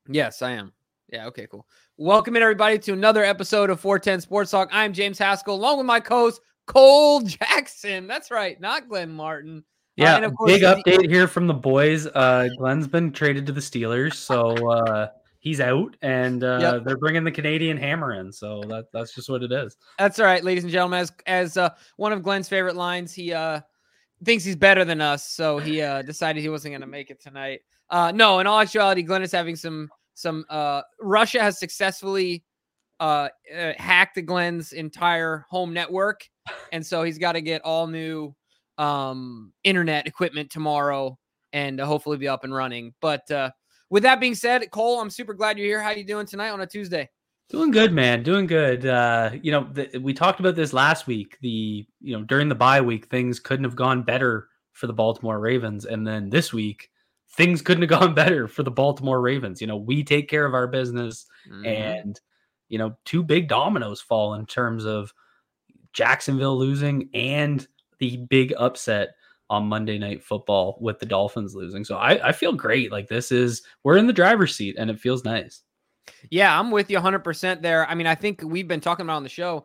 Yes, I am. Yeah, okay, cool. Welcome in, everybody, to another episode of 410 Sports Talk. I'm James Haskell, along with my co-host, Cole Jackson. That's right, not Glenn Martin. Yeah, And of course, big update here from the boys. Glenn's been traded to the Steelers, so he's out, and Yep. they're bringing the Canadian Hammer in. So that's just what it is. That's all right, ladies and gentlemen. As one of Glenn's favorite lines, he thinks he's better than us, so he decided he wasn't going to make it tonight. No, in all actuality, Glenn is having some Russia has successfully hacked Glenn's entire home network, and so he's got to get all new internet equipment tomorrow and hopefully be up and running. But with that being said, Cole, I'm super glad you're here. How you doing tonight on a Tuesday? Doing good, man. Doing good. We talked about this last week. During the bye week, things couldn't have gone better for the Baltimore Ravens, and then this week, things couldn't have gone better for the Baltimore Ravens. We take care of our business, and two big dominoes fall in terms of Jacksonville losing and the big upset on Monday Night Football with the Dolphins losing. So I feel great. Like we're in the driver's seat, and it feels nice. Yeah, I'm with you 100% there. I mean, I think we've been talking about on the show.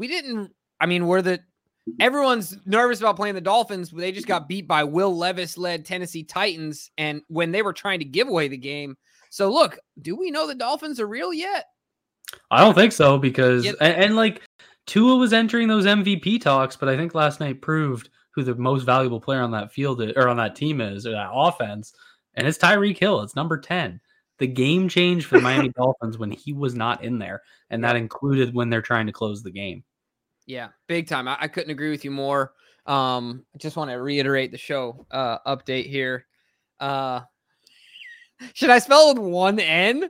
Everyone's nervous about playing the Dolphins. They just got beat by Will Levis-led Tennessee Titans, and when they were trying to give away the game. So, look, do we know the Dolphins are real yet? I don't think so because Tua was entering those MVP talks, but I think last night proved who the most valuable player on that field or on that team is, or that offense, and it's Tyreek Hill. It's number 10. The game changed for the Miami Dolphins when he was not in there, and that included when they're trying to close the game. Yeah, big time. I couldn't agree with you more. I just want to reiterate the show update here. Should I spell it with one N?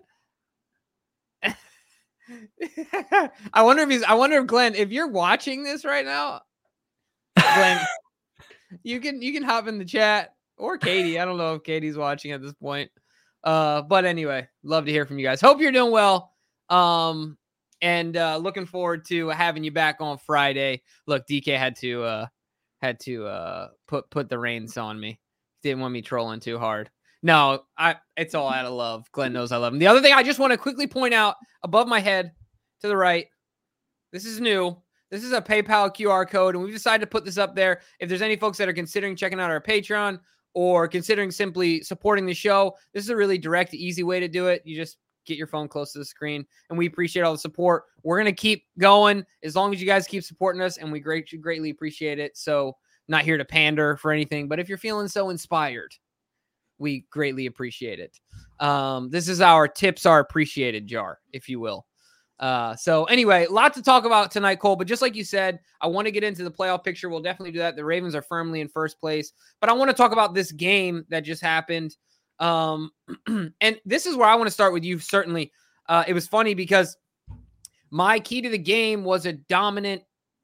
I wonder if Glenn, if you're watching this right now, Glenn, you can hop in the chat, or Katie. I don't know if Katie's watching at this point. But anyway, love to hear from you guys. Hope you're doing well. And looking forward to having you back on Friday. Look, DK had to put the reins on me. Didn't want me trolling too hard. No, it's all out of love. Glenn knows I love him. The other thing I just want to quickly point out above my head to the right, this is new. This is a PayPal QR code, and we've decided to put this up there. If there's any folks that are considering checking out our Patreon or considering simply supporting the show, this is a really direct, easy way to do it. You just get your phone close to the screen, and we appreciate all the support. We're going to keep going as long as you guys keep supporting us, and we greatly appreciate it. So not here to pander for anything, but if you're feeling so inspired, we greatly appreciate it. This is our tips are appreciated jar, if you will. So anyway, a lot to talk about tonight, Cole, but just like you said, I want to get into the playoff picture. We'll definitely do that. The Ravens are firmly in first place, but I want to talk about this game that just happened. And this is where I want to start with you. Certainly. It was funny because my key to the game was a dominant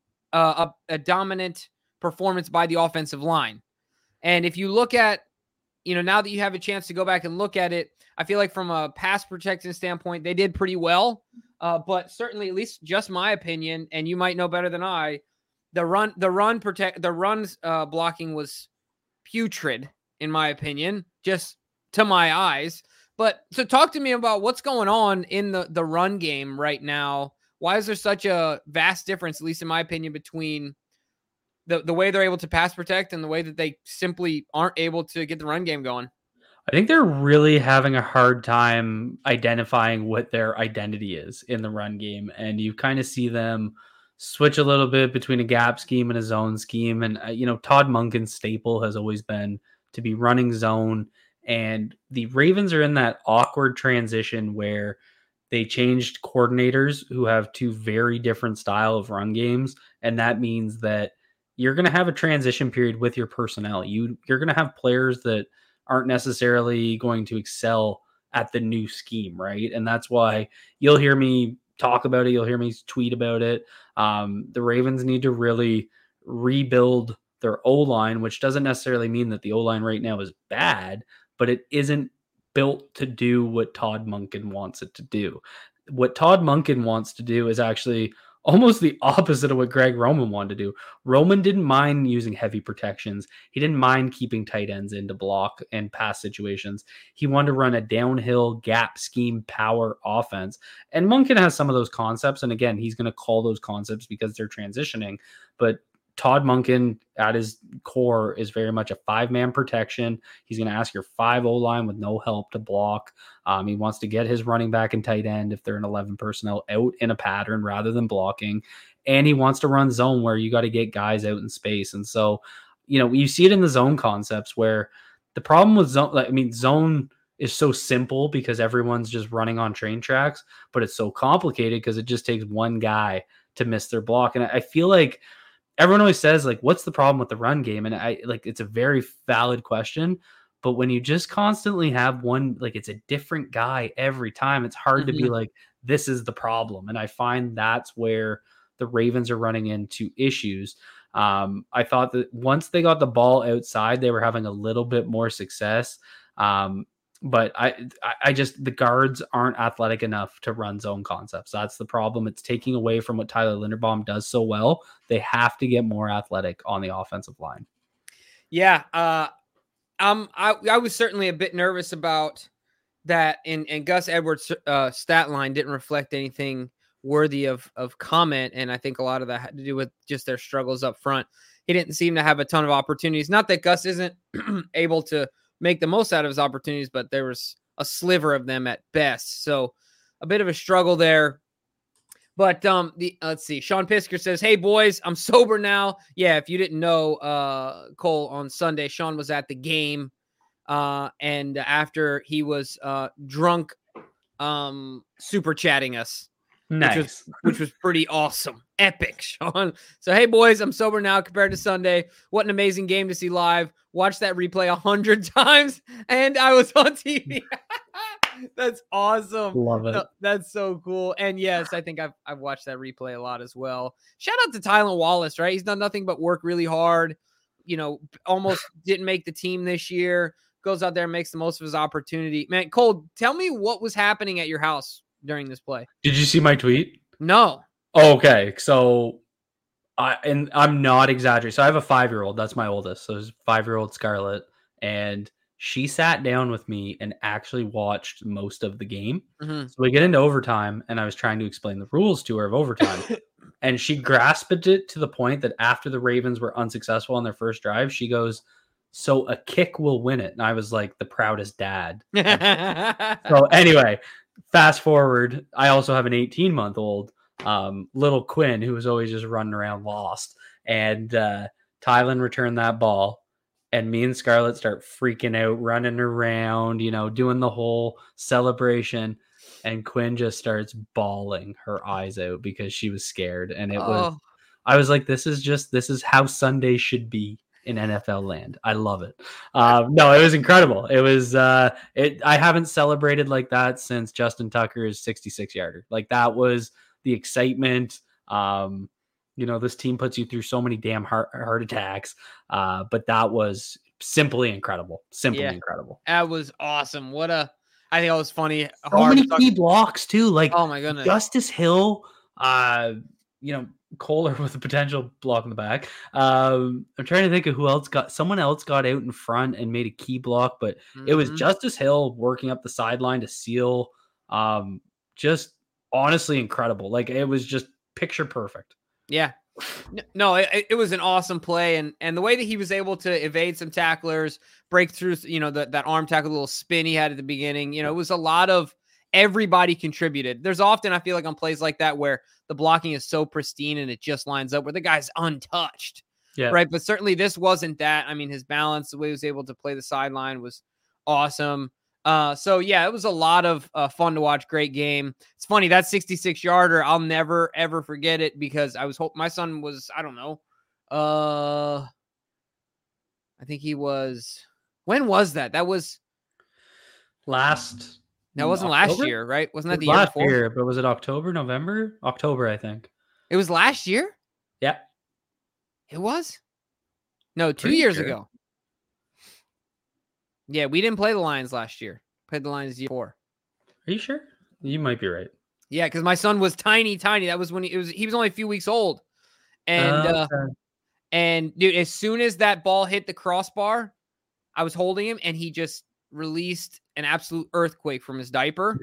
performance by the offensive line. And if you look at, now that you have a chance to go back and look at it, I feel like from a pass protection standpoint, they did pretty well. But certainly, at least just my opinion, and you might know better than I, the run blocking was putrid, in my opinion, just to my eyes. But so talk to me about what's going on in the run game right now. Why is there such a vast difference, at least in my opinion, between the way they're able to pass protect and the way that they simply aren't able to get the run game going? I think they're really having a hard time identifying what their identity is in the run game. And you kind of see them switch a little bit between a gap scheme and a zone scheme. And, Todd Monken's staple has always been to be running zone. And the Ravens are in that awkward transition where they changed coordinators who have two very different style of run games. And that means that you're going to have a transition period with your personnel. You're going to have players that aren't necessarily going to excel at the new scheme, right? And that's why you'll hear me talk about it. You'll hear me tweet about it. The Ravens need to really rebuild their O-line, which doesn't necessarily mean that the O-line right now is bad, but it isn't built to do what Todd Monken wants it to do. What Todd Monken wants to do is actually almost the opposite of what Greg Roman wanted to do. Roman didn't mind using heavy protections. He didn't mind keeping tight ends into block and pass situations. He wanted to run a downhill gap scheme power offense. And Monken has some of those concepts. And again, he's going to call those concepts because they're transitioning. But Todd Monken at his core is very much a 5-man protection. He's going to ask your 5 O-line with no help to block. He wants to get his running back and tight end, if they're an 11 personnel, out in a pattern rather than blocking. And he wants to run zone where you got to get guys out in space. And so, you see it in the zone concepts where the problem with zone, zone is so simple because everyone's just running on train tracks, but it's so complicated because it just takes one guy to miss their block. And I feel like everyone always says, like, what's the problem with the run game? And it's a very valid question. But when you just constantly have one, like, it's a different guy every time, it's hard to be like, this is the problem. And I find that's where the Ravens are running into issues. I thought that once they got the ball outside, they were having a little bit more success. But I just, the guards aren't athletic enough to run zone concepts. That's the problem. It's taking away from what Tyler Linderbaum does so well. They have to get more athletic on the offensive line. Yeah. I was certainly a bit nervous about that. And Gus Edwards' stat line didn't reflect anything worthy of comment. And I think a lot of that had to do with just their struggles up front. He didn't seem to have a ton of opportunities. Not that Gus isn't able to make the most out of his opportunities, but there was a sliver of them at best. So a bit of a struggle there. But let's see. Sean Pisker says, "Hey boys, I'm sober now." Yeah, if you didn't know, Cole, on Sunday, Sean was at the game. And after he was drunk, super chatting us. Nice. Which was pretty awesome. Epic, Sean. So, hey, boys, I'm sober now compared to Sunday. What an amazing game to see live. Watched that replay 100 times, and I was on TV. That's awesome. Love it. No, that's so cool. And yes, I think I've watched that replay a lot as well. Shout out to Tylan Wallace, right? He's done nothing but work really hard. Almost didn't make the team this year. Goes out there and makes the most of his opportunity. Man, Cole, tell me what was happening at your house during this play. Did you see my tweet? No. Okay, so I'm not exaggerating. So I have a 5-year-old. That's my oldest. So it's 5-year-old Scarlett, and she sat down with me and actually watched most of the game. Mm-hmm. So we get into overtime, and I was trying to explain the rules to her of overtime, and she grasped it to the point that after the Ravens were unsuccessful on their first drive, she goes, "So a kick will win it." And I was like the proudest dad. So anyway, fast forward, I also have an 18-month-old, little Quinn, who was always just running around lost. And Tylan returned that ball, and me and Scarlett start freaking out, running around, doing the whole celebration. And Quinn just starts bawling her eyes out because she was scared. And I was like, this is how Sunday should be in NFL land. I love it. No, it was incredible. It was I haven't celebrated like that since Justin Tucker's 66-yarder. Like, that was the excitement. This team puts you through so many damn heart attacks. But that was simply incredible. Incredible. That was awesome. I think it was funny. So many key blocks too. Like, oh my goodness. Justice Hill, Kohler with a potential block in the back. I'm trying to think of who else someone else got out in front and made a key block, but it was Justice Hill working up the sideline to seal. Just honestly incredible. Like, it was just picture perfect. Yeah. No, it was an awesome play. And the way that he was able to evade some tacklers, break through, that arm tackle, little spin he had at the beginning, it was a lot of everybody contributed. There's often, I feel like, on plays like that where the blocking is so pristine and it just lines up where the guy's untouched. Yeah. Right. But certainly this wasn't that. I mean, his balance, the way he was able to play the sideline was awesome. So yeah, it was a lot of fun to watch. Great game. It's funny, that 66-yarder, I'll never ever forget it because my son was, I don't know. I think he was, when was that? That was last. That wasn't October? Last year, right? Wasn't that the last year before? year? But was it October, November? October, I think. It was last year? Yeah. It was? No, 2 years ago. Yeah, we didn't play the Lions last year. Played the Lions the year before. Are you sure? You might be right. Yeah, because my son was tiny. That was when he was only a few weeks old. And Okay. and dude, as soon as that ball hit the crossbar, I was holding him and he just released an absolute earthquake from his diaper.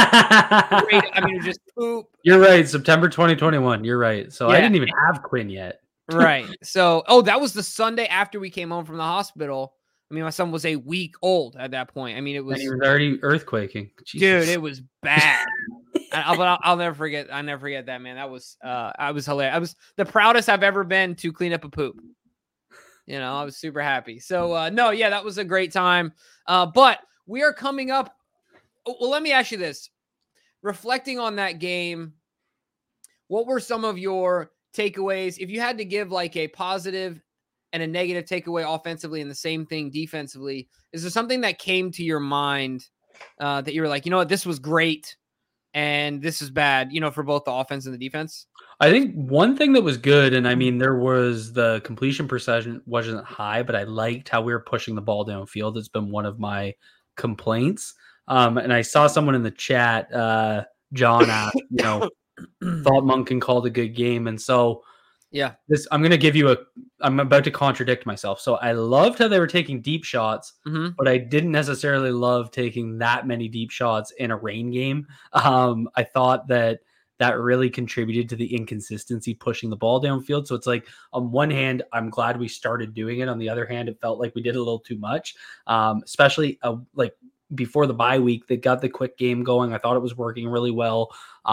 I mean, it was just poop. You're right. September 2021. You're right. So I Yeah. didn't even have Quinn yet. Right. So, that was the Sunday after we came home from the hospital. I mean, my son was a week old at that point. I mean, it And was, he was already earthquaking. Jesus. dude, it was bad. I'll never forget. I never forget that, man. That was, I was hilarious. I was the proudest I've ever been to clean up a poop. You know, I was super happy. So, no, yeah, that was a great time. But we are coming up. Well, let me ask you this. Reflecting on that game, what were some of your takeaways? If you had to give like a positive and a negative takeaway offensively and the same thing defensively, is there something that came to your mind that you were like, you know what, this was great and this is bad, you know, for both the offense and the defense? I think one thing that was good, and I mean, there was the completion percentage wasn't high, but I liked how we were pushing the ball downfield. It's been one of my complaints. And I saw someone in the chat, John asked, you know, thought Monken called a good game. And so Yeah. I'm about to contradict myself. So I loved how they were taking deep shots, but I didn't necessarily love taking that many deep shots in a rain game. I thought that really contributed to the inconsistency pushing the ball downfield. So it's like, on one hand, I'm glad we started doing it. On the other hand, it felt like we did a little too much, especially like before the bye week. They got the quick game going. I thought it was working really well.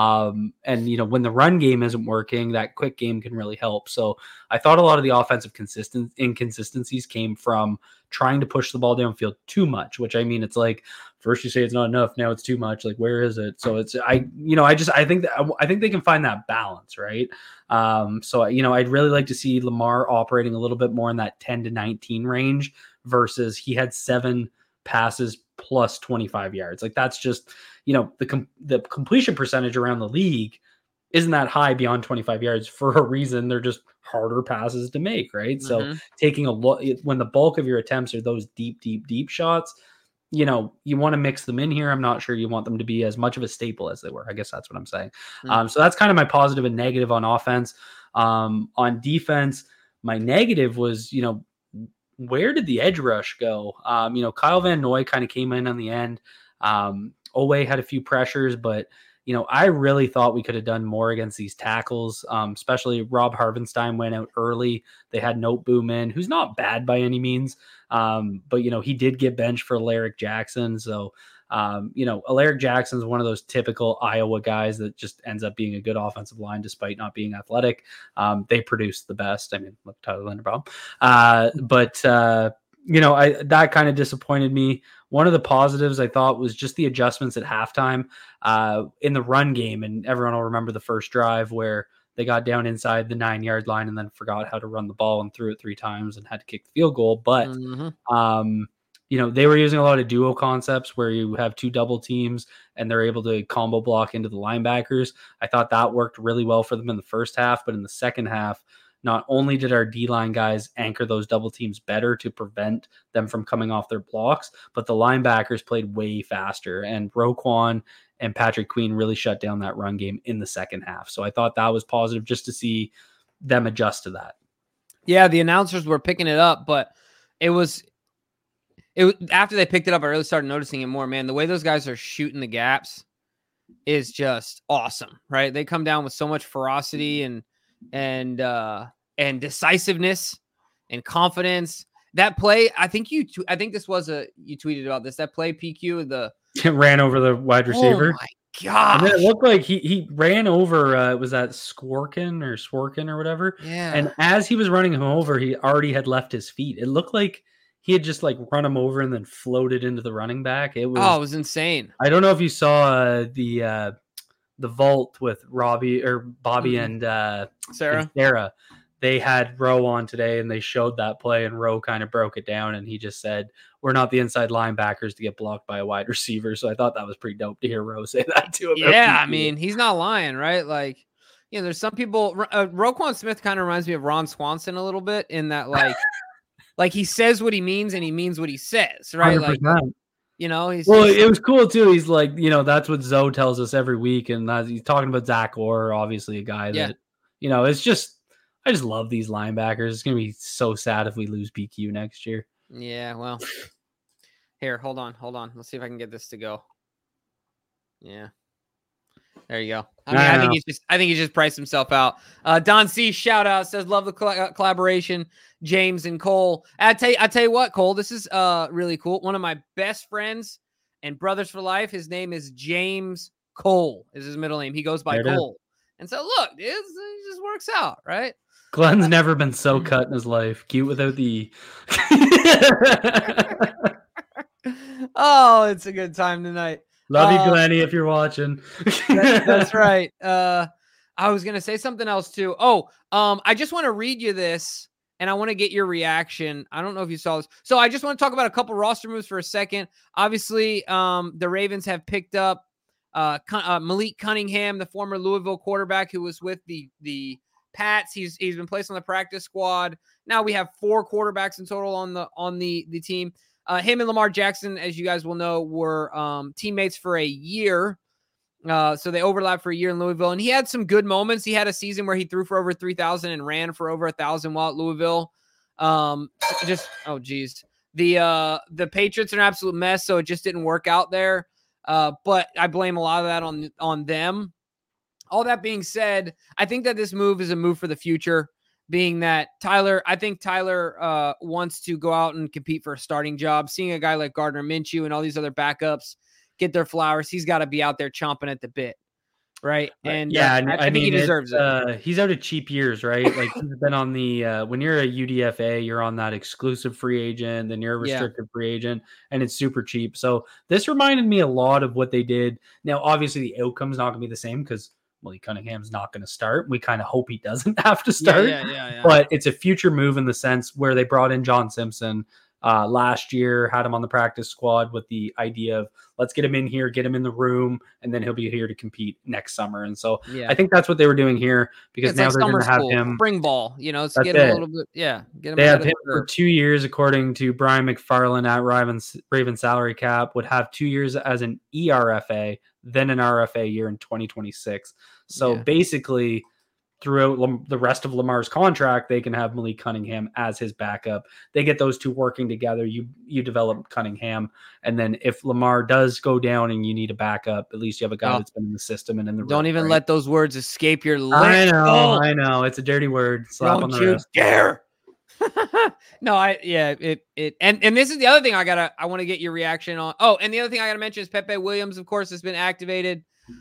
And you know, when the run game isn't working, that quick game can really help. So I thought a lot of the offensive inconsistencies came from trying to push the ball downfield too much, which I mean, it's like, first you say it's not enough, now it's too much. Like, where is it? So it's, I think they can find that balance, right? So, you know, I'd really like to see Lamar operating a little bit more in that 10 to 19 range versus he had 7 passes plus 25 yards. Like, that's just, you know, the completion percentage around the league isn't that high beyond 25 yards for a reason. They're just harder passes to make, right? So taking a look when the bulk of your attempts are those deep shots, you know, you want to mix them in here. I'm not sure you want them to be as much of a staple as they were. I guess that's what I'm saying. So that's kind of my positive and negative on offense. On defense, my negative was, you know, where did the edge rush go? You know, Kyle Van Noy kind of came in on the end. Owe had a few pressures, but you know, I really thought we could have done more against these tackles, especially Rob Harvenstein went out early. They had Noteboom in, who's not bad by any means, but, you know, he did get benched for Alaric Jackson. So, you know, Alaric Jackson is one of those typical Iowa guys that just ends up being a good offensive line despite not being athletic. They produce the best. I mean, look, Tyler Linderbaum. You know, that kind of disappointed me. One of the positives I thought was just the adjustments at halftime in the run game. And everyone will remember the first drive where they got down inside the 9-yard line and then forgot how to run the ball and threw it 3 times and had to kick the field goal. But, you know, they were using a lot of duo concepts where you have 2 double teams and they're able to combo block into the linebackers. I thought that worked really well for them in the first half, but in the second half, not only did our D-line guys anchor those double teams better to prevent them from coming off their blocks, but the linebackers played way faster, and Roquan and Patrick Queen really shut down that run game in the second half. So I thought that was positive just to see them adjust to that. Yeah, the announcers were picking it up, but it was after they picked it up, I really started noticing it more, man. The way those guys are shooting the gaps is just awesome, right? They come down with so much ferocity and decisiveness and confidence. That play, I think you tweeted about this. That play, PQ, ran over the wide receiver. Oh my gosh. And then it looked like he ran over, was that Sworkin or whatever? Yeah. And as he was running him over, he already had left his feet. It looked like he had just like run him over and then floated into the running back. It was insane. I don't know if you saw the vault with Bobby and Sarah. And Sarah. They had Rowe on today and they showed that play and Rowe kind of broke it down and he just said, we're not the inside linebackers to get blocked by a wide receiver. So I thought that was pretty dope to hear Rowe say that to him. Yeah, I mean, he's not lying, right? Like, you know, there's some people, Roquan Smith kind of reminds me of Ron Swanson a little bit in that, like he says what he means and he means what he says, right? 100%. You know, he's well, it was cool too. He's like, that's what Zoe tells us every week, and he's talking about Zach Orr, obviously a guy that, it's just, I just love these linebackers. It's gonna be so sad if we lose BQ next year. Yeah, well, here, hold on. Let's see if I can get this to go. Yeah. There you go. I think he's just priced himself out. Don C shout out says love the collaboration, James and Cole. I tell you what, Cole, this is really cool. One of my best friends and brothers for life. His name is James Cole. Is his middle name. He goes by Cole. And so look, it just works out, right? Glenn's never been so cut in his life. Cute without the Oh, it's a good time tonight. Love you, Glenny, if you're watching. That's right. I was going to say something else too. I just want to read you this and I want to get your reaction. I don't know if you saw this. So I just want to talk about a couple roster moves for a second. Obviously, the Ravens have picked up Malik Cunningham, the former Louisville quarterback who was with the Pats. He's been placed on the practice squad. Now we have 4 quarterbacks in total on the team. Him and Lamar Jackson, as you guys will know, were teammates for a year. So they overlapped for a year in Louisville, and he had some good moments. He had a season where he threw for over 3,000 and ran for over 1,000 while at Louisville. The Patriots are an absolute mess, so it just didn't work out there. But I blame a lot of that on them. All that being said, I think that this move is a move for the future. Being that Tyler wants to go out and compete for a starting job. Seeing a guy like Gardner Minshew and all these other backups get their flowers, he's got to be out there chomping at the bit, right? And I think he deserves it. He's out of cheap years, right? Like he's been on the when you're a UDFA, you're on that exclusive free agent, then you're a restricted free agent, and it's super cheap. So this reminded me a lot of what they did. Now, obviously, the outcome's not going to be the same because Malik Cunningham's not going to start. We kind of hope he doesn't have to start. Yeah. But it's a future move in the sense where they brought in John Simpson last year, had him on the practice squad with the idea of let's get him in here, get him in the room, and then he'll be here to compete next summer. And so I think that's what they were doing here because now they're going to have him spring ball, let's get him a little bit. Yeah. Get him. They have him for 2 years, according to Brian McFarland at Raven salary cap, would have 2 years as an ERFA, then an RFA year in 2026. So basically, throughout the rest of Lamar's contract, they can have Malik Cunningham as his backup. They get those two working together. You develop Cunningham, and then if Lamar does go down and you need a backup, at least you have a guy that's been in the system and in the room. Don't even let those words escape your lips. I know. It's a dirty word. Slap on the wrist. Dare. No, and this is the other thing I want to get your reaction on. Oh, and the other thing I got to mention is Pepe Williams, of course, has been activated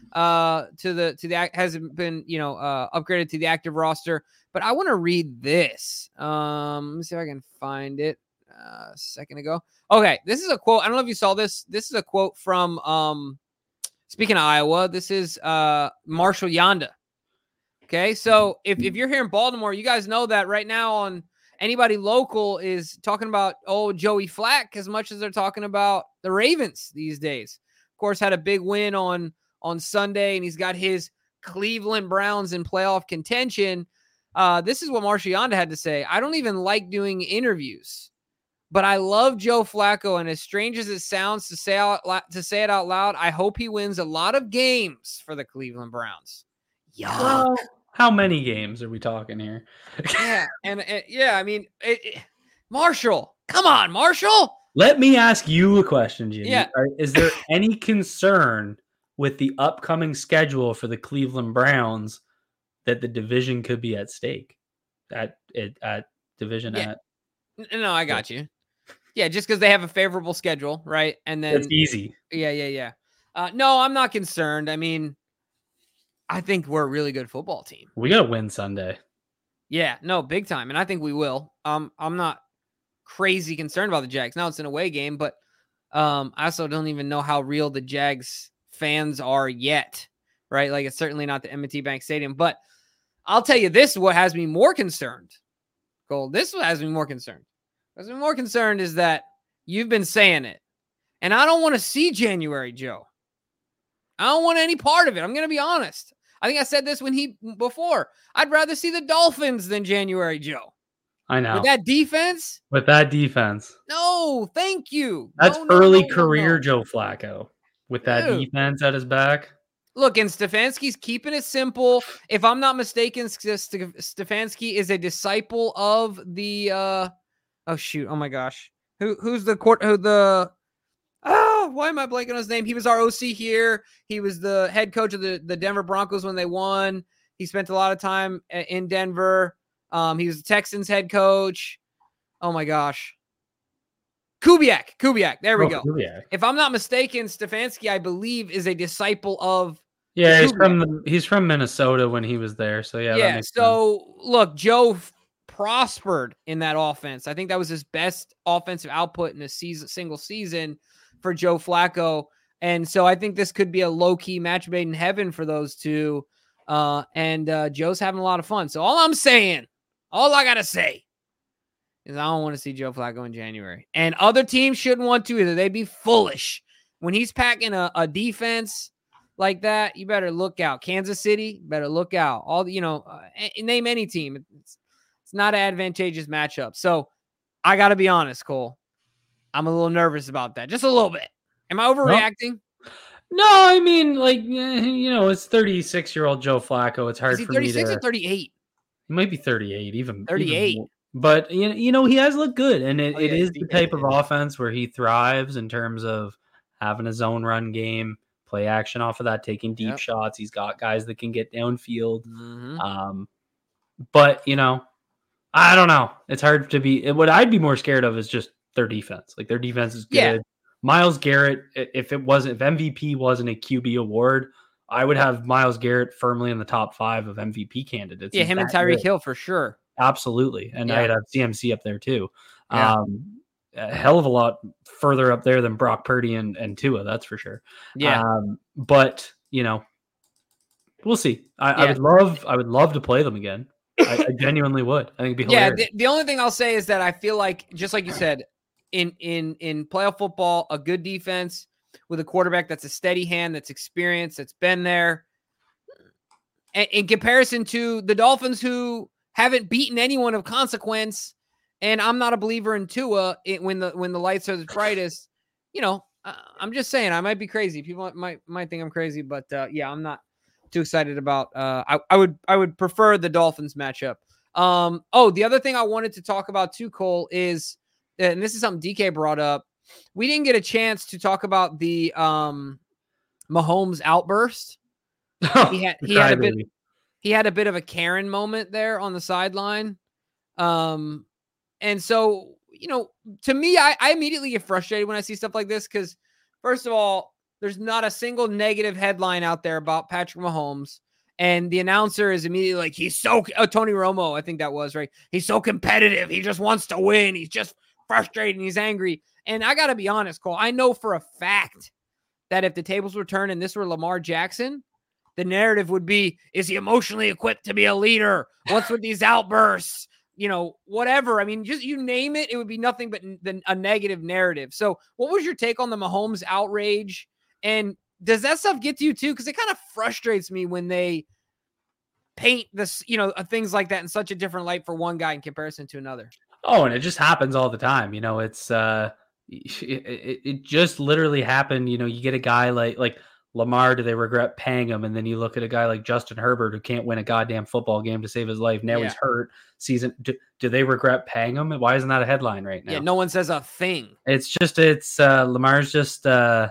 hasn't been upgraded to the active roster. But I want to read this. Let me see if I can find it a second ago. Okay, this is a quote. I don't know if you saw this. This is a quote from speaking of Iowa, this is Marshall Yanda. Okay, so if you're here in Baltimore, you guys know that right now on anybody local is talking about Joey Flack as much as they're talking about the Ravens these days. Of course, had a big win on Sunday, and he's got his Cleveland Browns in playoff contention. This is what Marshall Yanda had to say. I don't even like doing interviews, but I love Joe Flacco, and as strange as it sounds to say it out loud, I hope he wins a lot of games for the Cleveland Browns. Yuck. Well, how many games are we talking here? I mean, Marshall, come on, Marshall. Let me ask you a question, Jimmy. Yeah. Is there any concern with the upcoming schedule for the Cleveland Browns that the division could be at stake at division? No, I got you. Yeah, just because they have a favorable schedule, right? And then it's easy. Yeah. No, I'm not concerned. I mean, I think we're a really good football team. We got to win Sunday. Yeah, no, big time. And I think we will. I'm not crazy concerned about the Jags. Now it's an away game, but I also don't even know how real the Jags fans are yet, right? Like it's certainly not the M&T Bank Stadium, but I'll tell you this, what has me more concerned, Cole, this has me more concerned. What has me more concerned is that you've been saying it, and I don't want to see January Joe. I don't want any part of it. I'm going to be honest. I think I said this before. I'd rather see the Dolphins than January Joe. I know. With that defense? No, thank you. That's No, early career no. Joe Flacco. With that Dude. defense at his back. Look, and Stefanski's keeping it simple. If I'm not mistaken, Stefanski is a disciple of the oh shoot, oh my gosh. Who's the court why am I blanking on his name? He was our OC here. He was the head coach of the Denver Broncos when they won. He spent a lot of time in Denver. He was the Texans head coach. Oh my gosh. Kubiak. There we go. Kubiak. If I'm not mistaken, Stefanski, I believe, is a disciple of. Yeah, he's from Minnesota when he was there. So yeah. Yeah. So look, Joe prospered in that offense. I think that was his best offensive output in a single season for Joe Flacco. And so I think this could be a low-key match made in heaven for those two. And Joe's having a lot of fun. So all I got to say is I don't want to see Joe Flacco in January. And other teams shouldn't want to either. They'd be foolish. When he's packing a defense like that, you better look out. Kansas City, better look out. Name any team. It's not an advantageous matchup. So I got to be honest, Cole. I'm a little nervous about that. Just a little bit. Am I overreacting? No, I mean, it's 36-year-old Joe Flacco. It's hard for me to... Is he 36 or 38? He might be 38, even 38. Even more. But, he has looked good. And it is the type of offense where he thrives in terms of having a zone run game, play action off of that, taking deep shots. He's got guys that can get downfield. Mm-hmm. But, I don't know. It's hard to be... What I'd be more scared of is just their defense. Like, their defense is good. Yeah. Myles Garrett, if MVP wasn't a QB award, I would have Myles Garrett firmly in the top 5 of MVP candidates. Yeah, him and Tyreek Hill for sure. Absolutely. And I'd have CMC up there too. Yeah. A hell of a lot further up there than Brock Purdy and Tua, that's for sure. Yeah. But, we'll see. I would love to play them again. I genuinely would. I think it'd be hilarious. Yeah, the only thing I'll say is that I feel like, just like you said, in playoff football, a good defense with a quarterback that's a steady hand, that's experienced, that's been there, in comparison to the Dolphins, who haven't beaten anyone of consequence. And I'm not a believer in Tua when the lights are the brightest. I'm just saying, I might be crazy. People might think I'm crazy, but I'm not too excited about. I would prefer the Dolphins matchup. The other thing I wanted to talk about too, Cole, is, and this is something DK brought up, we didn't get a chance to talk about the Mahomes outburst. He had a bit of a Karen moment there on the sideline. And so, to me, I immediately get frustrated when I see stuff like this, because first of all, there's not a single negative headline out there about Patrick Mahomes. And the announcer is immediately like, he's so Tony Romo, I think that was, right? He's so competitive. He just wants to win. He's just frustrated and he's angry. And I got to be honest, Cole, I know for a fact that if the tables were turned and this were Lamar Jackson, the narrative would be, is he emotionally equipped to be a leader? What's with these outbursts? Whatever. I mean, just you name it, it would be nothing but a negative narrative. So what was your take on the Mahomes outrage? And does that stuff get to you too? Because it kind of frustrates me when they paint this, things like that in such a different light for one guy in comparison to another. Oh, and it just happens all the time. It's it just literally happened. You get a guy like Lamar, do they regret paying him? And then you look at a guy like Justin Herbert, who can't win a goddamn football game to save his life. Now he's hurt. Do they regret paying him? Why isn't that a headline right now? Yeah, no one says a thing. Lamar's just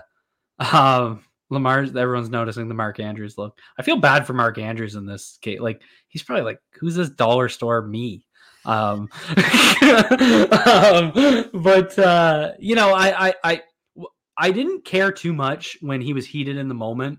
Lamar's, everyone's noticing the Mark Andrews look. I feel bad for Mark Andrews in this case. Like, he's probably like, who's this dollar store me? But I didn't care too much when he was heated in the moment.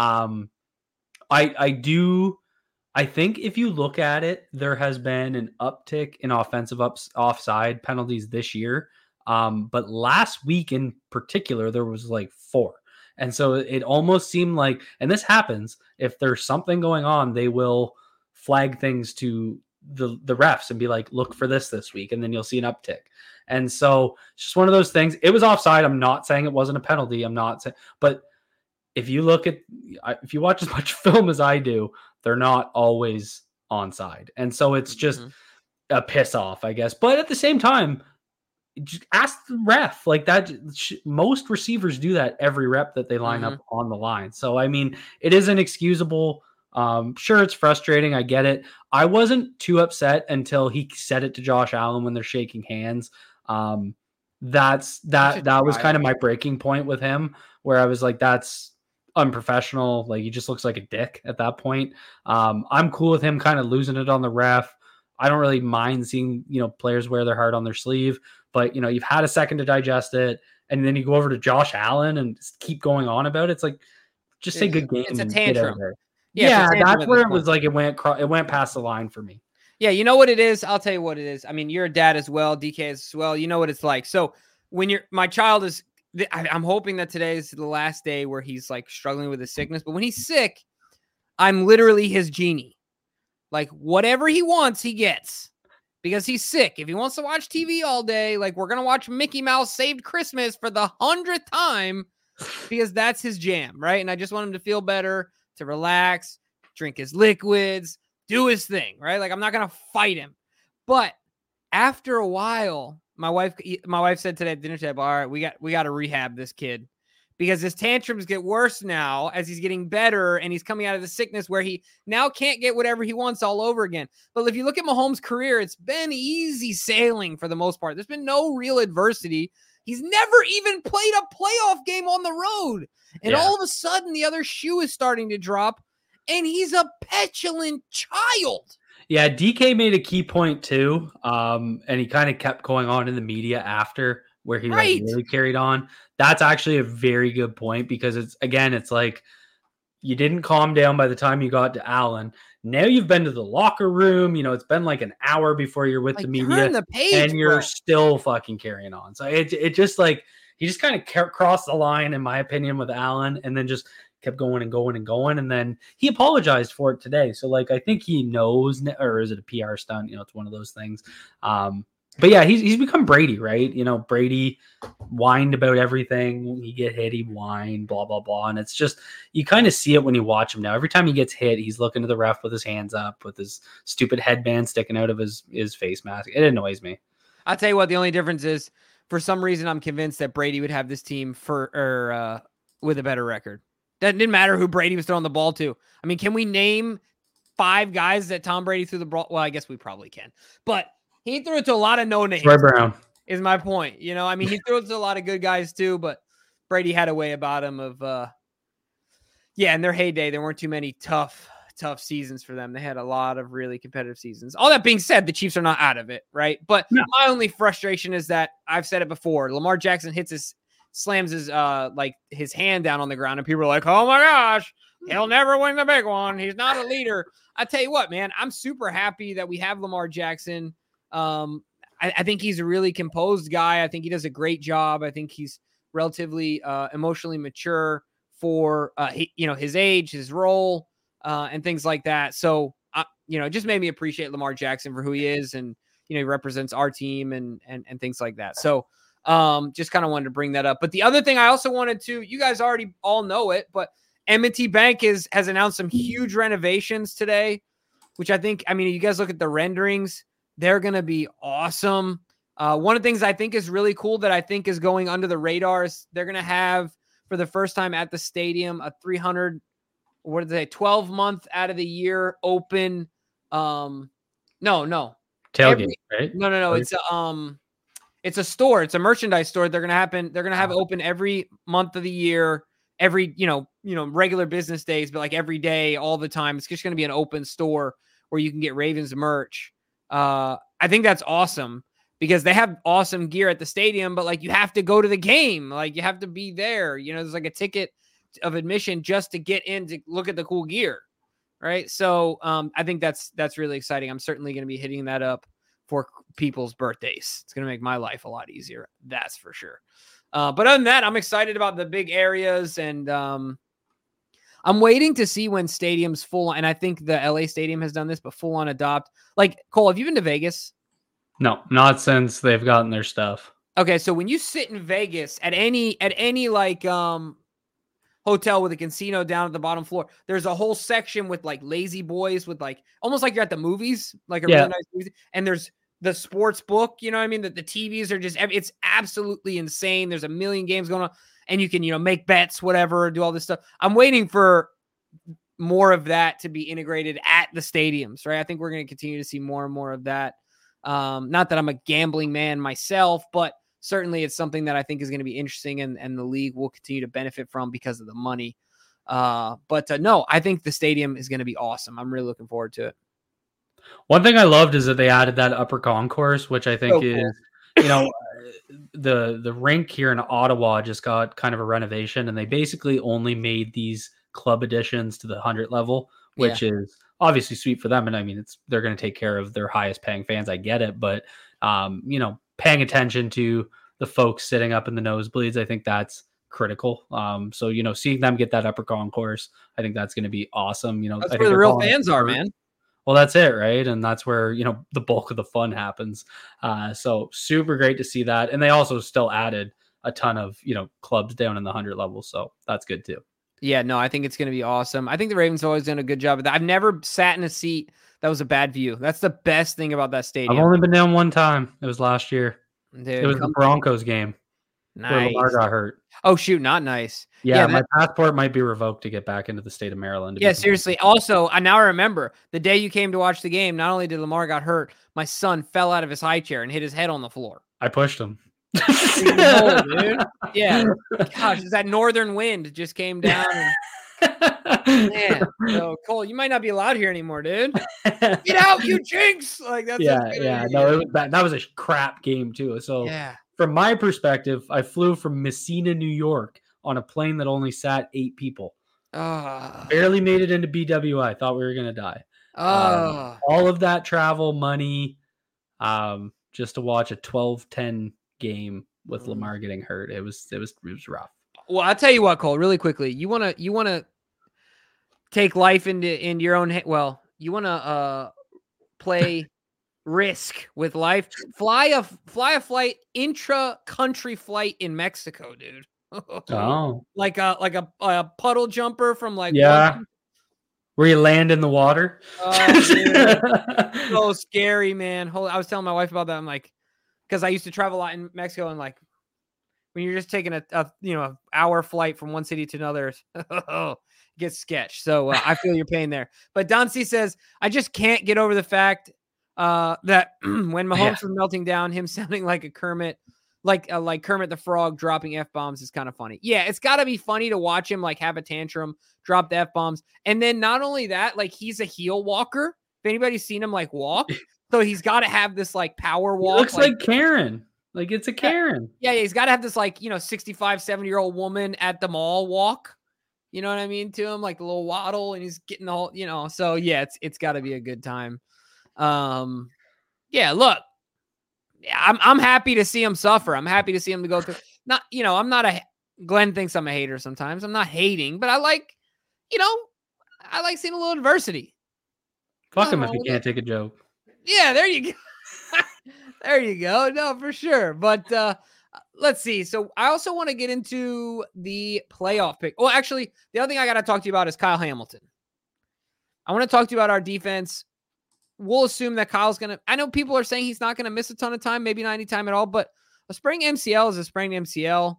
I think if you look at it, there has been an uptick in offensive offside penalties this year. But last week in particular, there was like 4. And so it almost seemed like, and this happens, if there's something going on, they will flag things to the refs and be like, look for this week. And then you'll see an uptick. And so it's just one of those things. It was offside. I'm not saying it wasn't a penalty. I'm not saying, but if you watch as much film as I do, they're not always onside. And so it's just, a piss off, I guess. But at the same time, just ask the ref like that. Most receivers do that every rep that they line up on the line. So, I mean, it is inexcusable. Sure, it's frustrating. I get it. I wasn't too upset until he said it to Josh Allen when they're shaking hands. That was kind of my breaking point with him, where I was like, that's unprofessional. Like, he just looks like a dick at that point. I'm cool with him kind of losing it on the ref. I don't really mind seeing, players wear their heart on their sleeve, but you've had a second to digest it, and then you go over to Josh Allen and keep going on about it. It's like, just say good game. It's a and tantrum. Get out of there. Yeah, that's where it was like it went past the line for me. Yeah, you know what it is? I'll tell you what it is. I mean, you're a dad as well, DK as well. You know what it's like. So when my child is, I'm hoping that today is the last day where he's like struggling with his sickness. But when he's sick, I'm literally his genie. Like whatever he wants, he gets because he's sick. If he wants to watch TV all day, like we're going to watch Mickey Mouse Saved Christmas for the 100th time because that's his jam, right? And I just want him to feel better, to relax, drink his liquids, do his thing, right? Like I'm not going to fight him. But after a while, my wife said today at dinner table, all right, we got to rehab this kid because his tantrums get worse now as he's getting better and he's coming out of the sickness where he now can't get whatever he wants all over again. But if you look at Mahomes' career, it's been easy sailing for the most part. There's been no real adversity. He's never even played a playoff game on the road. And all of a sudden, the other shoe is starting to drop, and he's a petulant child. Yeah, DK made a key point too, and he kind of kept going on in the media after where he like really carried on. That's actually a very good point because it's like you didn't calm down by the time you got to Allen. Now you've been to the locker room. It's been like an hour before you're with the media, and you're still fucking carrying on. So it just like he just kind of crossed the line, in my opinion, with Allen, and then just kept going and going and going. And then he apologized for it today. So like, I think he knows, or is it a PR stunt? It's one of those things. But yeah, he's become Brady, right? Brady whined about everything. When he get hit, he whined, blah, blah, blah. And it's just, you kind of see it when you watch him now. Every time he gets hit, he's looking to the ref with his hands up, with his stupid headband sticking out of his face mask. It annoys me. I'll tell you what, the only difference is, for some reason, I'm convinced that Brady would have this team with a better record. That didn't matter who Brady was throwing the ball to. I mean, can we name 5 guys that Tom Brady threw the ball? Well, I guess we probably can. But he threw it to a lot of no-names. Troy Brown is my point. I mean, he threw it to a lot of good guys too, but Brady had a way about him of, in their heyday, there weren't too many tough seasons for them. They had a lot of really competitive seasons. All that being said, the Chiefs are not out of it, right? But my only frustration is that I've said it before. Lamar Jackson slams his hand down on the ground, and people are like, oh my gosh, he'll never win the big one. He's not a leader. I tell you what, man, I'm super happy that we have Lamar Jackson. I think he's a really composed guy. I think he does a great job. I think he's relatively emotionally mature for his age, his role, and things like that. So it just made me appreciate Lamar Jackson for who he is, and he represents our team and things like that. So just kind of wanted to bring that up. But the other thing I also wanted to, you guys already all know it, but M&T Bank has announced some huge renovations today, which I think, you guys look at the renderings, they're going to be awesome. One of the things I think is really cool that I think is going under the radar is they're going to have, for the first time at the stadium, a 12-month out of the year open. No. Tailgate, right? No. It's a store. It's a merchandise store. They're going to have open every month of the year, every, regular business days, but like every day, all the time. It's just going to be an open store where you can get Ravens merch. I think that's awesome because they have awesome gear at the stadium, but like you have to go to the game. Like you have to be there. There's like a ticket of admission just to get in to look at the cool gear. Right. So I think that's really exciting. I'm certainly going to be hitting that up for people's birthdays. It's going to make my life a lot easier. That's for sure. But other than that, I'm excited about the big areas, and I'm waiting to see when stadiums full on, and I think the LA stadium has done this, but full on adopt. Like, Cole, have you been to Vegas? No, not since they've gotten their stuff. Okay, so when you sit in Vegas at any like hotel with a casino down at the bottom floor, there's a whole section with like lazy boys with like almost like you're at the movies, like a really nice movie, and there's the sports book, you know what I mean? That the TVs are just, it's absolutely insane. There's a million games going on and you can, make bets, whatever, do all this stuff. I'm waiting for more of that to be integrated at the stadiums, right? I think we're going to continue to see more and more of that. Not that I'm a gambling man myself, but certainly it's something that I think is going to be interesting and the league will continue to benefit from because of the money. But no, I think the stadium is going to be awesome. I'm really looking forward to it. One thing I loved is that they added that upper concourse, which I think is, the rink here in Ottawa just got kind of a renovation, and they basically only made these club additions to the 100 level, which is obviously sweet for them. And I mean, they're going to take care of their highest paying fans. I get it, but paying attention to the folks sitting up in the nosebleeds, I think that's critical. So seeing them get that upper concourse, I think that's going to be awesome. That's where the real fans are, man. Well, that's it, right? And that's where, the bulk of the fun happens. So super great to see that. And they also still added a ton of, clubs down in the 100 level. So that's good too. Yeah, no, I think it's going to be awesome. I think the Ravens have always done a good job of that. I've never sat in a seat that was a bad view. That's the best thing about that stadium. I've only been down one time. It was last year. Dude, it was the Broncos game. Nice. Where Lamar got hurt. Oh, shoot, not nice. Yeah, my passport might be revoked to get back into the state of Maryland. Yeah, seriously. Also, I now remember the day you came to watch the game, not only did Lamar got hurt, my son fell out of his high chair and hit his head on the floor. I pushed him. Dude. Yeah. Gosh, that northern wind just came down. Man. So, Cole, you might not be allowed here anymore, dude. Get out, you jinx! Like that's yeah. No, it was bad. That was a crap game too. So from my perspective, I flew from Messina, New York, on a plane that only sat 8 people. Barely made it into BWI. Thought we were gonna die. All of that travel money, just to watch a 12-10 game with Lamar getting hurt. It was rough. Well, I'll tell you what, Cole, really quickly. You wanna take life in your own well, you wanna play risk with life. Fly a flight, intra-country flight in Mexico, dude. Oh. Like a puddle jumper from like where you land in the water. Oh, dude. So scary, man. I was telling my wife about that. I'm like, because I used to travel a lot in Mexico, and like when you're just taking a hour flight from one city to another, it gets sketch. So I feel your pain there. But Don C says, I just can't get over the fact that when Mahomes was melting down, him sounding like a Kermit, like Kermit the Frog dropping F-bombs is kind of funny. Yeah, it's got to be funny to watch him like have a tantrum, drop the F-bombs. And then not only that, like he's a heel walker. If anybody's seen him like walk, so he's got to have this like power walk. He looks like Karen. Like it's a Karen. Yeah, he's got to have this like, 65, 70-year-old woman at the mall walk. You know what I mean? To him, like a little waddle, and he's getting the whole, so yeah, it's got to be a good time. Yeah, look, I'm happy to see him suffer. I'm happy to see him to go through. Not, I'm not Glenn thinks I'm a hater sometimes. I'm not hating, but I like seeing a little adversity. Fuck him if he can't take a joke. Yeah, there you go. There you go. No, for sure. But let's see. So I also want to get into the playoff pick. Well, actually, the other thing I got to talk to you about is Kyle Hamilton. I want to talk to you about our defense. We'll assume that Kyle's going to, I know people are saying he's not going to miss a ton of time, maybe not any time at all, but a sprained MCL is a sprained MCL.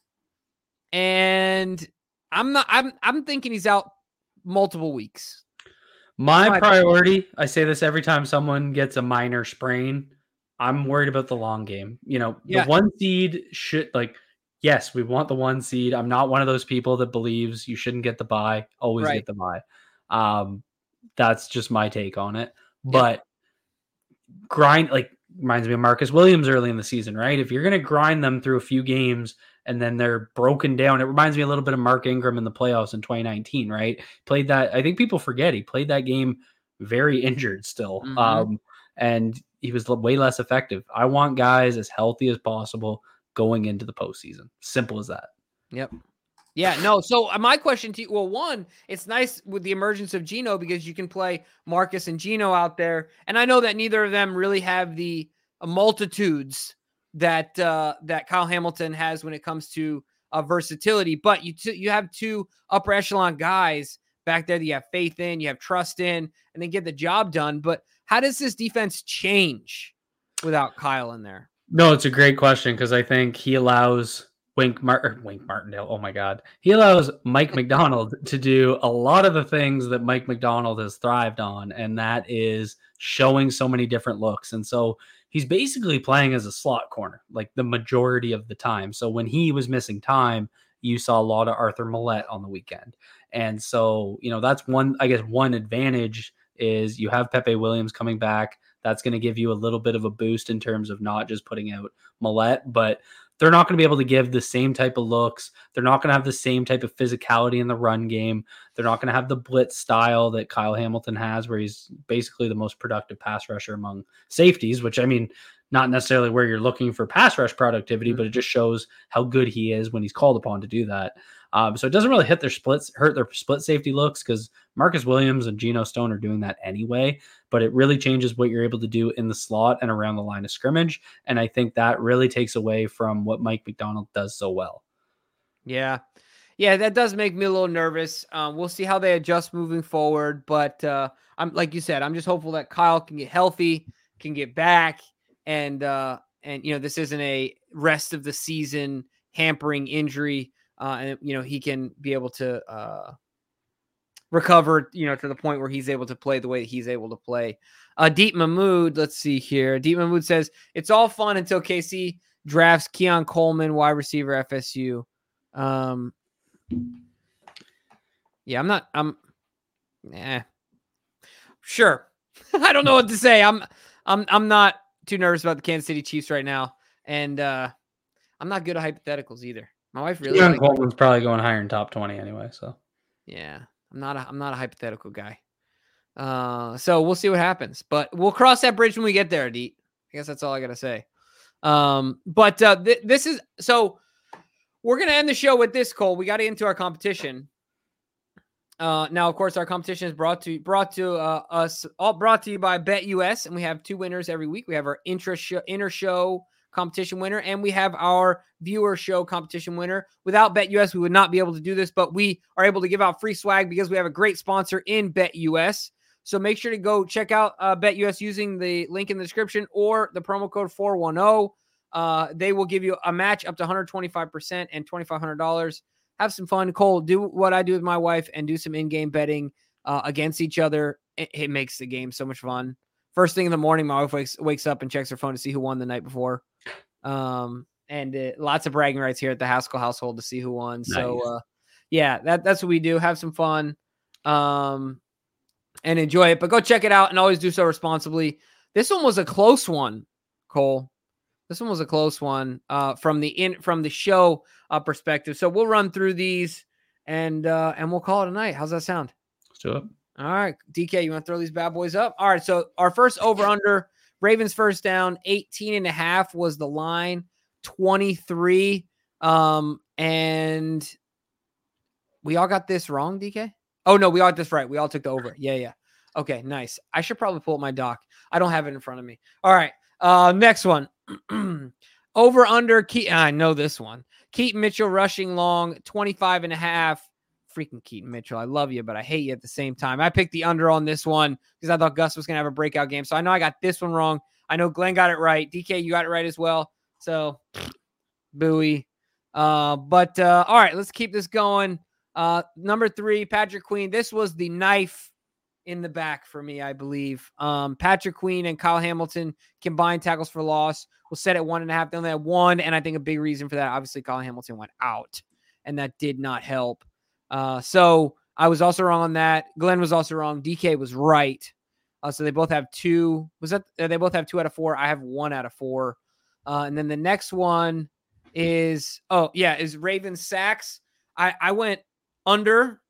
And I'm thinking he's out multiple weeks. My priority, I say this every time someone gets a minor sprain, I'm worried about the long game. The 1 seed should, yes, we want the 1 seed. I'm not one of those people that believes you shouldn't get the bye, always get the bye. That's just my take on it. But grind, reminds me of Marcus Williams early in the season, right? If you're going to grind them through a few games and then they're broken down, it reminds me a little bit of Mark Ingram in the playoffs in 2019, right? Played that, I think people forget he played that game very injured still. And he was way less effective. I want guys as healthy as possible going into the postseason. Simple as that. Yep. Yeah, no. So my question to you, well, one, it's nice with the emergence of Geno because you can play Marcus and Geno out there. And I know that neither of them really have the multitudes that Kyle Hamilton has when it comes to versatility. But you have 2 upper echelon guys back there that you have faith in, you have trust in, and they get the job done. But how does this defense change without Kyle in there? No, it's a great question because I think he allows Wink Martindale. Oh my God, he allows Mike McDonald to do a lot of the things that Mike McDonald has thrived on, and that is showing so many different looks. And so he's basically playing as a slot corner, like the majority of the time. So when he was missing time, you saw a lot of Arthur Millette on the weekend, and so that's one advantage is you have Pepe Williams coming back. That's going to give you a little bit of a boost in terms of not just putting out Millette, but they're not going to be able to give the same type of looks. They're not going to have the same type of physicality in the run game. They're not going to have the blitz style that Kyle Hamilton has, where he's basically the most productive pass rusher among safeties, which not necessarily where you're looking for pass rush productivity, but it just shows how good he is when he's called upon to do that. So it doesn't really hurt their split safety looks because Marcus Williams and Geno Stone are doing that anyway, but it really changes what you're able to do in the slot and around the line of scrimmage. And I think that really takes away from what Mike McDonald does so well. Yeah. Yeah, that does make me a little nervous. We'll see how they adjust moving forward. But I'm like you said, I'm just hopeful that Kyle can get healthy, can get back, and this isn't a rest of the season hampering injury. And he can be able to recover, to the point where he's able to play the way that he's able to play. Deep Mahmood, let's see here. Deep Mahmood says, it's all fun until KC drafts Keon Coleman, wide receiver, FSU. Yeah, sure. I don't know what to say. I'm not too nervous about the Kansas City Chiefs right now. And I'm not good at hypotheticals either. My wife really. Keon Coleman's probably going higher in top 20 anyway. So yeah, I'm not a hypothetical guy. So we'll see what happens, but we'll cross that bridge when we get there, Deet. I guess that's all I got to say. But this is, so we're going to end the show with this, Cole. We got to get into our competition. Now, of course, our competition is brought to you by BetUS, and we have 2 winners every week. We have our inner show competition winner, and we have our viewer show competition winner. Without BetUS, we would not be able to do this, but we are able to give out free swag because we have a great sponsor in BetUS. So make sure to go check out BetUS using the link in the description or the promo code 410. They will give you a match up to 125% and $2,500. Have some fun. Cole, do what I do with my wife and do some in-game betting against each other. It makes the game so much fun. First thing in the morning, my wife wakes up and checks her phone to see who won the night before. And lots of bragging rights here at the Haskell household to see who won. Nice. So, yeah, that's what we do. Have some fun and enjoy it. But go check it out and always do so responsibly. This one was a close one, Cole. This one was a close one from the show perspective. So we'll run through these and we'll call it a night. How's that sound? Let's do it. All right, DK, you want to throw these bad boys up? All right, so our first over-under, Ravens first down, 18.5 was the line, 23. And we all got this wrong, DK? Oh, no, we all got this right. We all took the over. Yeah. Okay, nice. I should probably pull up my doc. I don't have it in front of me. All right, next one. Over-under, I know this one. Keaton Mitchell rushing long, 25.5. Freaking Keaton Mitchell. I love you, but I hate you at the same time. I picked the under on this one because I thought Gus was going to have a breakout game. So I know I got this one wrong. I know Glenn got it right. DK, you got it right as well. So, booey. But all right, let's keep this going. Number 3, Patrick Queen. This was the knife in the back for me, I believe. Patrick Queen and Kyle Hamilton combined tackles for loss. We'll set at 1.5. They only had 1, and I think a big reason for that, obviously, Kyle Hamilton went out, and that did not help. So I was also wrong on that. Glenn was also wrong. DK was right. So they both have 2. They both have 2 out of 4. I have 1 out of 4. And then the next one is Ravens sacks. I went under.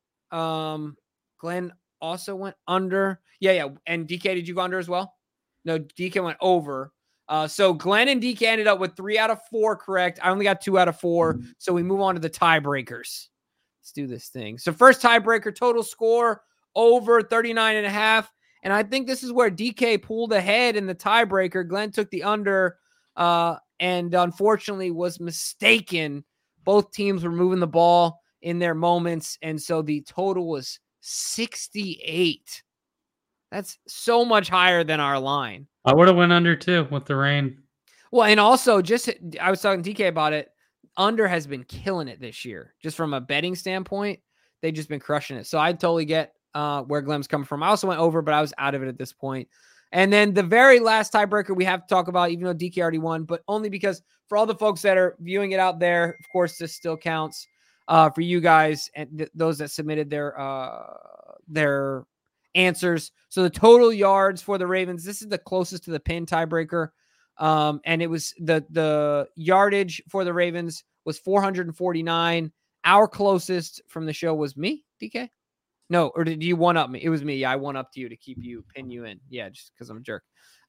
Glenn also went under. Yeah. And DK, did you go under as well? No, DK went over. So Glenn and DK ended up with 3 out of 4 correct. I only got 2 out of 4. So we move on to the tiebreakers. Let's do this thing. So first tiebreaker, total score over 39.5. And I think this is where DK pulled ahead in the tiebreaker. Glenn took the under and unfortunately was mistaken. Both teams were moving the ball in their moments. And so the total was 68. That's so much higher than our line. I would have went under too with the rain. Well, and also I was talking to DK about it. Under has been killing it this year, just from a betting standpoint. They've just been crushing it. So I totally get where Glem's coming from. I also went over, but I was out of it at this point. And then the very last tiebreaker we have to talk about, even though DK already won, but only because for all the folks that are viewing it out there, of course, this still counts for you guys and those that submitted their answers. So the total yards for the Ravens, this is the closest to the pin tiebreaker. And it was the yardage for the Ravens was 449. Our closest from the show was me, DK. No, or did you one up me? It was me. Yeah, I one up to you to pin you in. Yeah, just because I'm a jerk.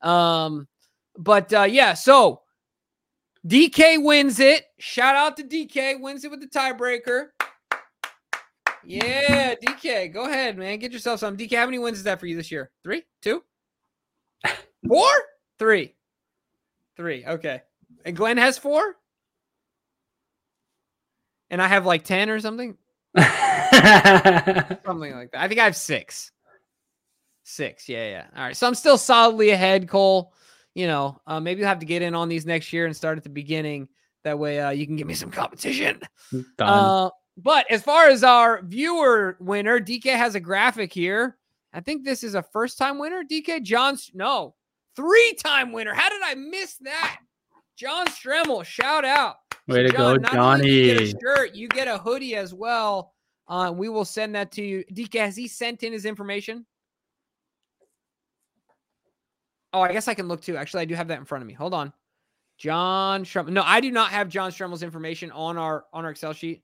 Yeah, so DK wins it. Shout out to DK, wins it with the tiebreaker. Yeah, DK, go ahead, man. Get yourself some. DK, how many wins is that for you this year? 3? 2? 4? 3. 3. Okay. And Glenn has 4? And I have like 10 or something? Something like that. I think I have 6. 6. Yeah. All right. So I'm still solidly ahead, Cole. Maybe you'll have to get in on these next year and start at the beginning. That way you can give me some competition. But as far as our viewer winner, DK has a graphic here. I think this is a first-time winner. DK no, 3-time winner. How did I miss that? John Stremmel, shout out. Way to go, not Johnny. only you get a shirt, you get a hoodie as well. We will send that to you. DK, has he sent in his information? Oh, I guess I can look too. Actually, I do have that in front of me. Hold on. John Stremmel. No, I do not have John Stremmel's information on our Excel sheet.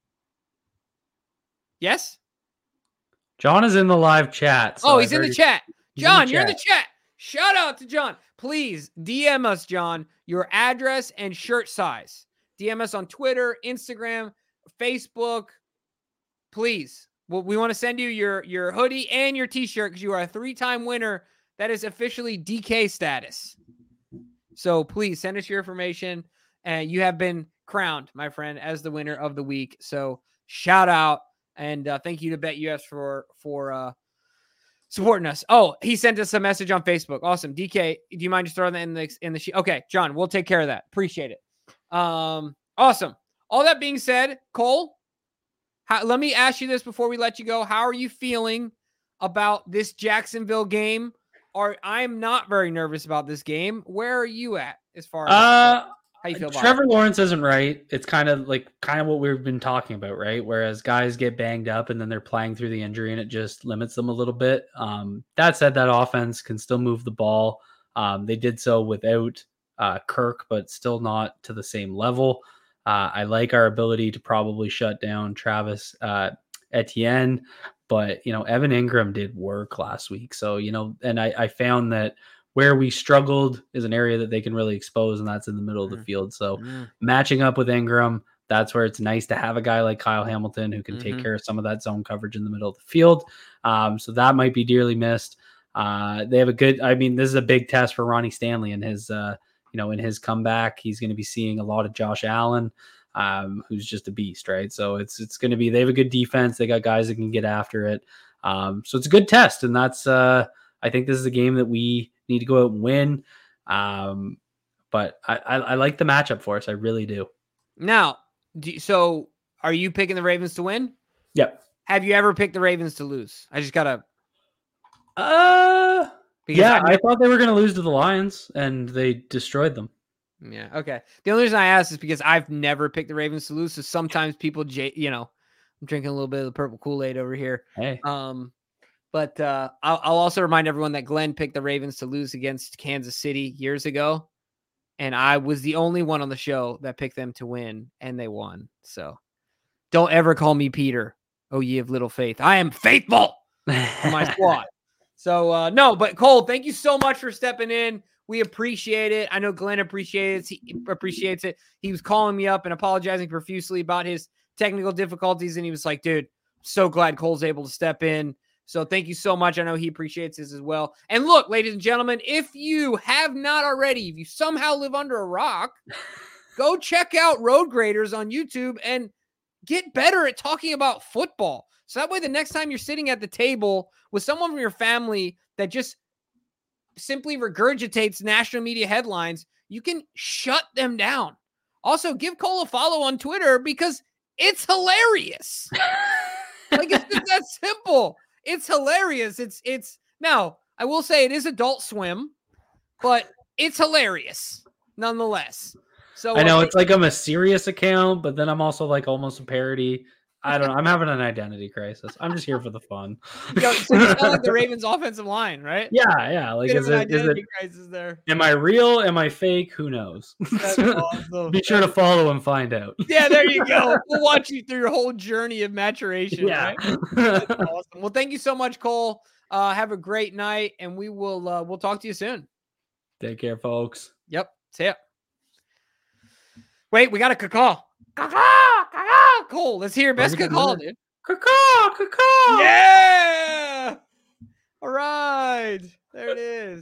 Yes? John is in the live chat. So he's in the chat. John, you're in the chat. Shout out to John. Please DM us, John, your address and shirt size. DM us on Twitter, Instagram, Facebook. Please. We want to send you your hoodie and your t-shirt because you are a 3-time winner. That is officially DK status. So please send us your information. And you have been crowned, my friend, as the winner of the week. So shout out. And thank you to BetUS for supporting us. Oh, he sent us a message on Facebook. Awesome. DK, do you mind just throwing that in the sheet? Okay, John, we'll take care of that. Appreciate it. Awesome. All that being said, Cole, let me ask you this before we let you go. How are you feeling about this Jacksonville game? I'm not very nervous about this game. Where are you at as far as how you feel about Trevor Lawrence isn't right. It's kind of what we've been talking about, right? Whereas guys get banged up and then they're playing through the injury and it just limits them a little bit. That said, that offense can still move the ball. They did so without Kirk, but still not to the same level. I like our ability to probably shut down Travis Etienne, but Evan Ingram did work last week. So, and I found that where we struggled is an area that they can really expose, and that's in the middle of the field. So matching up with Ingram, that's where it's nice to have a guy like Kyle Hamilton who can take care of some of that zone coverage in the middle of the field. So that might be dearly missed. They have this is a big test for Ronnie Stanley and his, in his comeback. He's going to be seeing a lot of Josh Allen, who's just a beast, right? So it's going to be, they have a good defense. They got guys that can get after it. So it's a good test. And that's, I think this is a game that we need to go out and win. But I like the matchup for us. I really do. Now, so are you picking the Ravens to win? Yep. Have you ever picked the Ravens to lose? I just got to. I thought they were going to lose to the Lions, and they destroyed them. Yeah, okay. The only reason I asked is because I've never picked the Ravens to lose, so sometimes people, I'm drinking a little bit of the purple Kool-Aid over here. Hey. But I'll also remind everyone that Glenn picked the Ravens to lose against Kansas City years ago, and I was the only one on the show that picked them to win, and they won. So don't ever call me Peter, oh ye of little faith. I am faithful to my squad. So, no, but Cole, thank you so much for stepping in. We appreciate it. I know Glenn appreciates it. He was calling me up and apologizing profusely about his technical difficulties, and he was like, dude, so glad Cole's able to step in. So thank you so much. I know he appreciates this as well. And look, ladies and gentlemen, if you have not already, if you somehow live under a rock, go check out Road Graders on YouTube and get better at talking about football. So that way, the next time you're sitting at the table with someone from your family that just simply regurgitates national media headlines, you can shut them down. Also, give Cole a follow on Twitter because it's hilarious. Like, it's just that simple. It's hilarious. It's now, I will say it is Adult Swim, but it's hilarious nonetheless. So I know it's like I'm a serious account, but then I'm also like almost a parody. I don't know. I'm having an identity crisis. I'm just here for the fun. So you sound like the Ravens offensive line, right? Yeah. Like, is it crisis there? Am I real? Am I fake? Who knows? That's awesome. Be sure to follow and find out. Yeah, there you go. We'll watch you through your whole journey of maturation. Yeah. Right? That's awesome. Well, thank you so much, Cole. Have a great night, and we'll talk to you soon. Take care, folks. Yep. See ya. Wait, we got a caw. Cole, let's hear your best caw, dude. Caw. Yeah. All right. There it is.